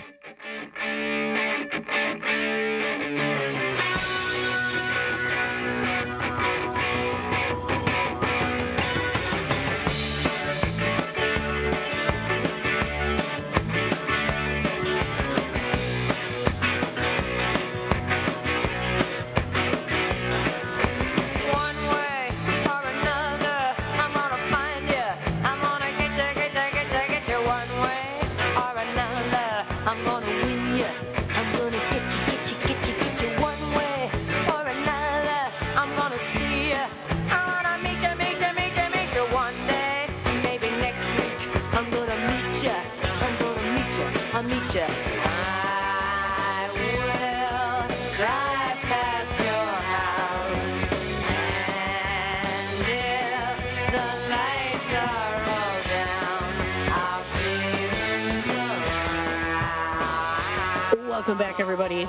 Welcome back, everybody.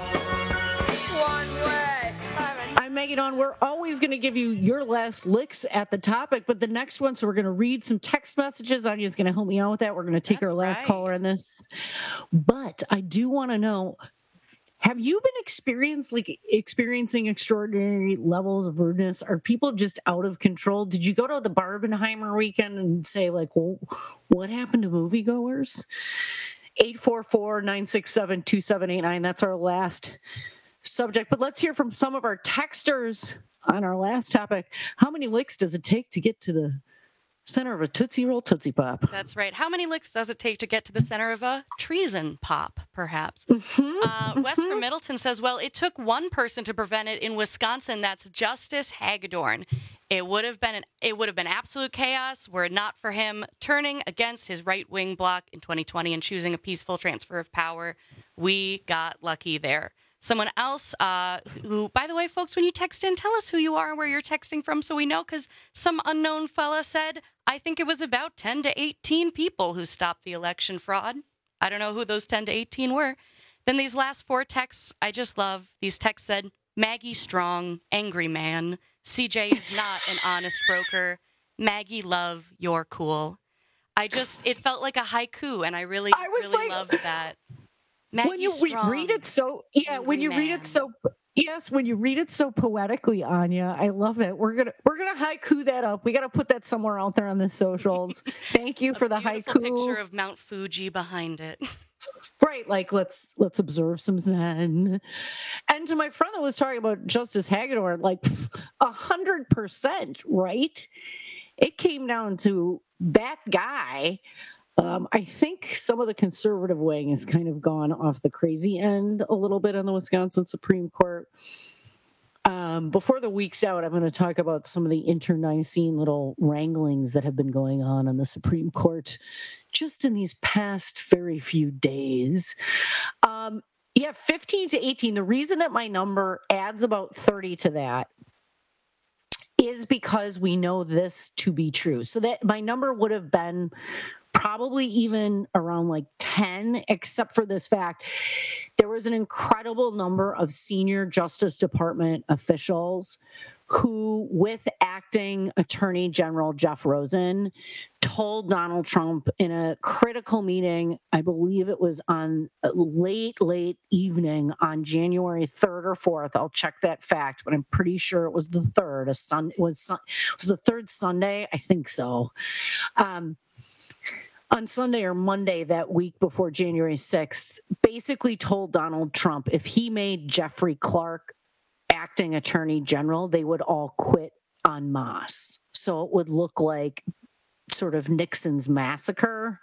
I'm Maggie Dawn. We're always going to give you your last licks at the topic, but the next one, so we're going to read some text messages. Anya's going to help me out with that. We're going to take our last caller on this. But I do want to know, have you been experiencing extraordinary levels of rudeness? Are people just out of control? Did you go to the Barbenheimer weekend and say, like, well, what happened to moviegoers? 844-967-2789. That's our last subject. But let's hear from some of our texters on our last topic. How many licks does it take to get to the center of a Tootsie Roll Tootsie Pop? That's right. How many licks does it take to get to the center of a treason pop, perhaps? Wes from Middleton says, well, it took one person to prevent it in Wisconsin. That's Justice Hagedorn. It would have been absolute chaos were it not for him turning against his right-wing bloc in 2020 and choosing a peaceful transfer of power. We got lucky there. Someone else who, by the way, folks, when you text in, tell us who you are and where you're texting from so we know, because some unknown fella said, I think it was about 10 to 18 people who stopped the election fraud. I don't know who those 10 to 18 were. Then these last 4 texts, I just love. These texts said, Maggie Strong, angry man. CJ is not an honest broker. Maggie Love, you're cool. It felt like a haiku, and I really loved that. Maggie when you Strong, read it so, when you read it so, when you read it so poetically, Anya, I love it. We're gonna haiku that up. We gotta put that somewhere out there on the socials. Thank you for the haiku. Picture of Mount Fuji behind it. Right, like let's observe some Zen. And to my friend that was talking about Justice Hagedorn, like 100%, right? It came down to that guy. I think some of the conservative wing has kind of gone off the crazy end a little bit on the Wisconsin Supreme Court. Before the week's out, I'm going to talk about some of the internecine little wranglings that have been going on the Supreme Court just in these past very few days. 15 to 18. The reason that my number adds about 30 to that is because we know this to be true. So that my number would have been probably even around like 10, except for this fact. There was an incredible number of senior Justice Department officials who, with acting Attorney General Jeff Rosen, told Donald Trump in a critical meeting, I believe it was on late evening on January 3rd or 4th. I'll check that fact, but I'm pretty sure it was the 3rd. It was the third Sunday? I think so. On Sunday or Monday that week before January 6th, basically told Donald Trump if he made Jeffrey Clark acting Attorney General, they would all quit en masse. So it would look like sort of Nixon's massacre.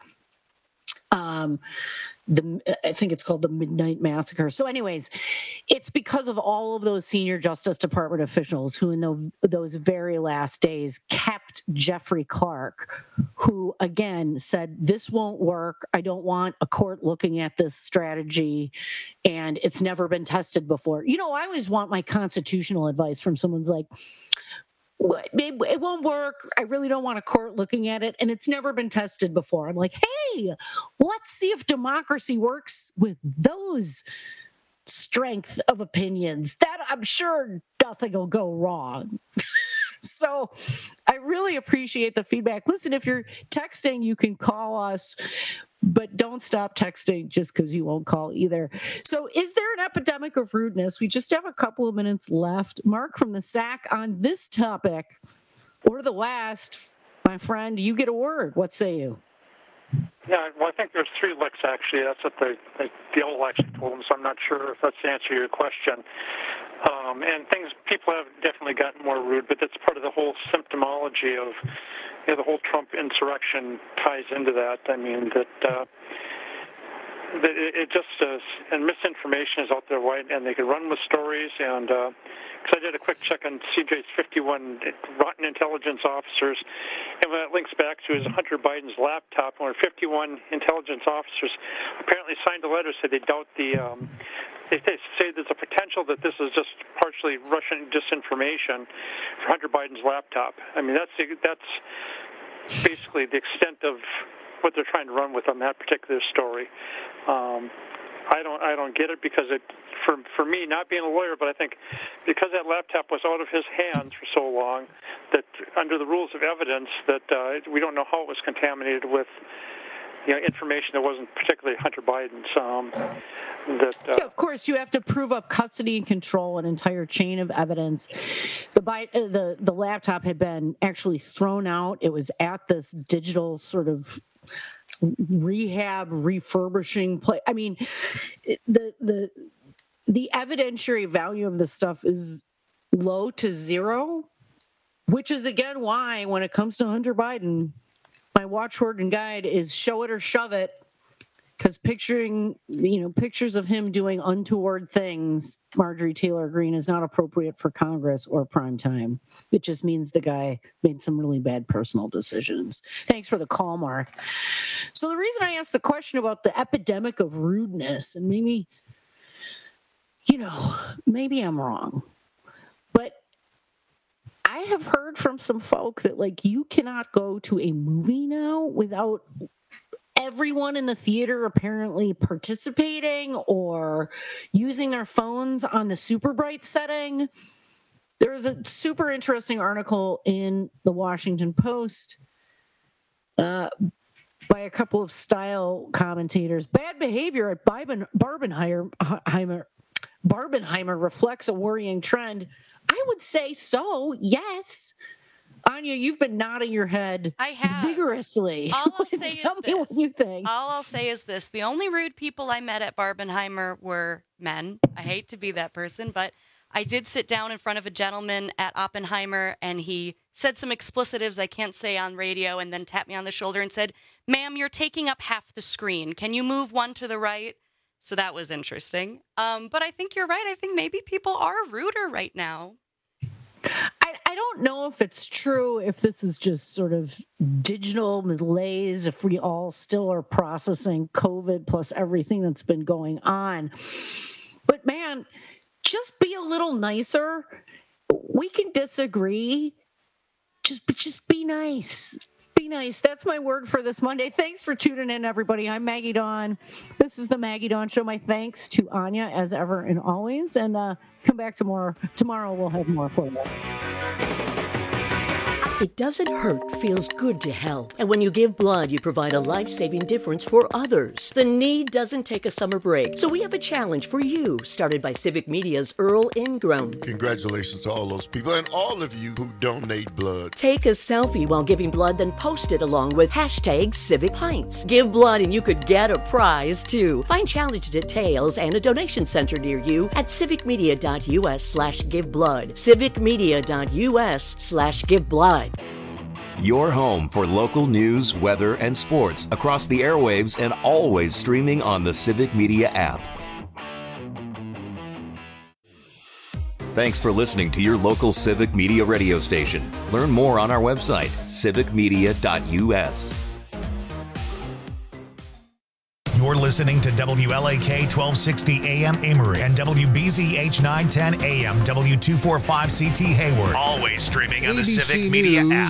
I think it's called the Midnight Massacre. So anyways, it's because of all of those senior Justice Department officials who in those very last days kept Jeffrey Clark, who again said, this won't work. I don't want a court looking at this strategy, and it's never been tested before. You know, I always want my constitutional advice from someone's like, it won't work. I really don't want a court looking at it, and it's never been tested before. I'm like, hey, let's see if democracy works with those strength of opinions. That I'm sure nothing will go wrong. So I really appreciate the feedback. Listen, if you're texting, you can call us, but don't stop texting just because you won't call either. So is there an epidemic of rudeness? We just have a couple of minutes left. Mark from the SAC on this topic, or the last, my friend, you get a word. What say you? Yeah, well, I think there's 3 licks, actually. That's what the old actually told them, so I'm not sure if that's the answer to your question. And people have definitely gotten more rude, but that's part of the whole symptomology of, the whole Trump insurrection ties into that. I mean, that it just is, and misinformation is out there, right? And they can run with stories. And because I did a quick check on CJ's 51 rotten intelligence officers, and what that links back to is Hunter Biden's laptop, where 51 intelligence officers apparently signed a letter saying they doubt they say there's a potential that this is just partially Russian disinformation for Hunter Biden's laptop. I mean, that's basically the extent of what they're trying to run with on that particular story. I don't get it, because for me, not being a lawyer, but I think because that laptop was out of his hands for so long, that under the rules of evidence, that we don't know how it was contaminated with information that wasn't particularly Hunter Biden's. Of course, you have to prove up custody and control, an entire chain of evidence. The laptop had been actually thrown out. It was at this digital sort of rehab refurbishing place. I mean, the evidentiary value of this stuff is low to zero, which is again why when it comes to Hunter Biden, my watchword and guide is show it or shove it, because pictures of him doing untoward things, Marjorie Taylor Greene, is not appropriate for Congress or prime time. It just means the guy made some really bad personal decisions. Thanks for the call, Mark. So the reason I asked the question about the epidemic of rudeness, and maybe I'm wrong, but I have heard from some folk that you cannot go to a movie now without everyone in the theater apparently participating or using their phones on the super bright setting. There's a super interesting article in the Washington Post by a couple of style commentators. Bad behavior at Barbenheimer reflects a worrying trend. I would say so, yes. Anya, you've been nodding your head vigorously. All I'll say Tell me what you think. All I'll say is this. The only rude people I met at Barbenheimer were men. I hate to be that person, but I did sit down in front of a gentleman at Oppenheimer, and he said some explicitives I can't say on radio, and then tapped me on the shoulder and said, "Ma'am, you're taking up half the screen. Can you move one to the right?" So that was interesting. But I think you're right. I think maybe people are ruder right now. I don't know if it's true, if this is just sort of digital malaise, if we all still are processing COVID plus everything that's been going on. But man, just be a little nicer. We can disagree. Just be nice. Be Be nice. That's my word for this Monday. Thanks for tuning in, everybody. I'm Maggie Dawn. This is the Maggie Dawn Show. My thanks to Anya, as ever and always. And come back tomorrow. Tomorrow we'll have more for you. It doesn't hurt, feels good to help. And when you give blood, you provide a life-saving difference for others. The need doesn't take a summer break. So we have a challenge for you, started by Civic Media's Earl Ingram. Congratulations to all those people and all of you who donate blood. Take a selfie while giving blood, then post it along with #CivicPints. Give blood and you could get a prize, too. Find challenge details and a donation center near you at civicmedia.us/giveblood. civicmedia.us/giveblood. Your home for local news, weather, and sports across the airwaves and always streaming on the Civic Media app. Thanks for listening to your local Civic Media radio station. Learn more on our website, civicmedia.us. You're listening to WLAK 1260 AM Amory and WBZH 910 AM W245CT Hayward. Always streaming on the ABC Civic Media News app.